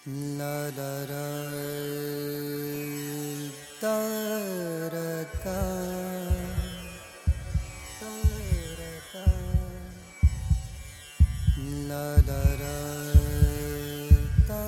La la la da da da la la la da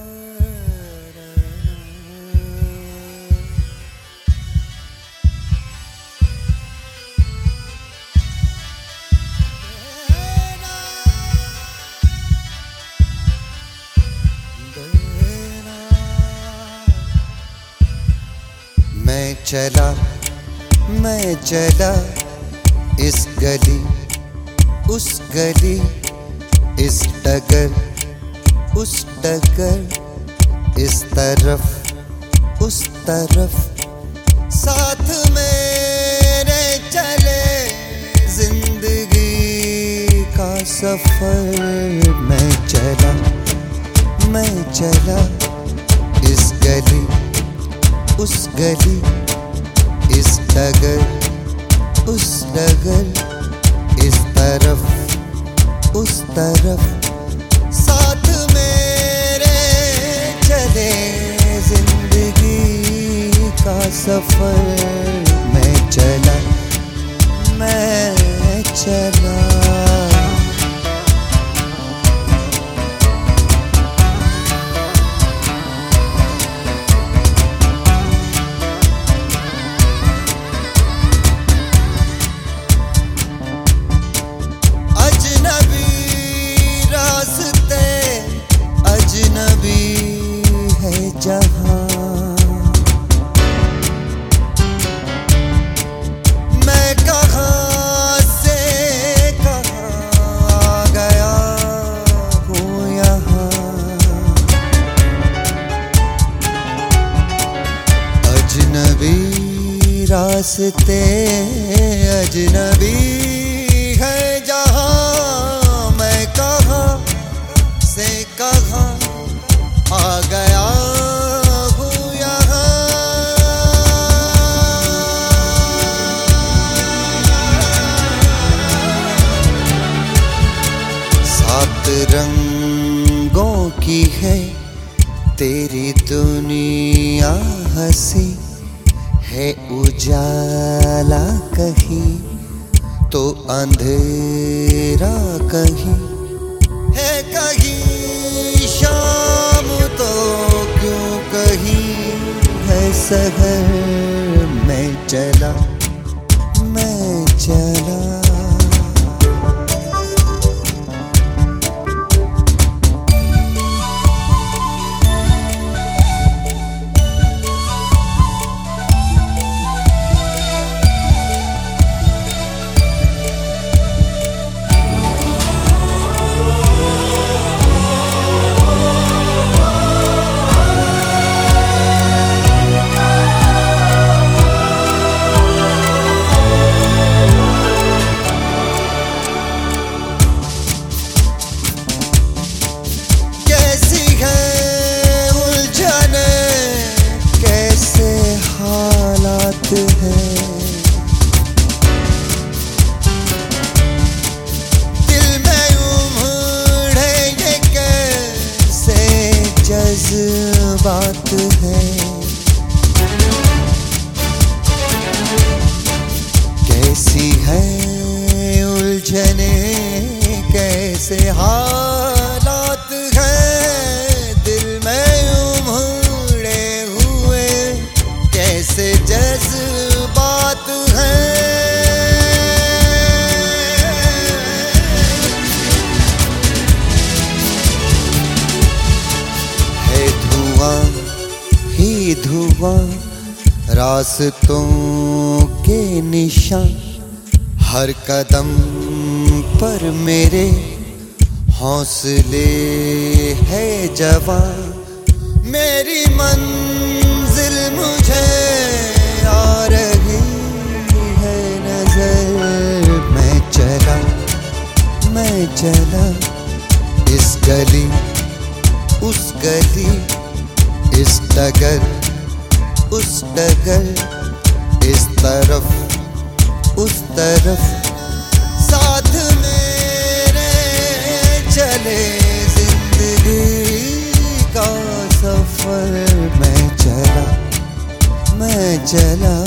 मैं चला इस गली उस गली, इस डगर उस डगर, इस तरफ उस तरफ, साथ मेरे चले जिंदगी का सफर। मैं चला इस गली उस गली, इस डगर उस डगर, इस तरफ उस तरफ, साथ मेरे चले जिंदगी का सफर। मैं चला जहाँ मैं कहाँ से कहाँ आ गया हूँ यहाँ। अजनबी रास्ते अजनबी है जहाँ, मैं कहाँ से कहाँ आ गया हूँ यहाँ। सात रंगों की है तेरी दुनिया, हंसी है उजाला कहीं तो अंधेरा कहीं है, कहीं शाम तो क्यों कहीं है सहर। मैं चला है। दिल में उमड़े ये कैसे जज्बात है, कैसी है उलझने कैसे हालात हैं। दिल में उमड़े हुए कैसे जज्बात हैं। है धुआं ही धुआं रास्तों के निशान, हर कदम पर मेरे हौसले है जवां। मेरी मंजिल मुझे आ रही है नजर। मैं चला इस गली उस गली, इस डगर उस डगर, इस तरफ उस तरफ, साथ मेरे चले जिंदगी का सफर। चला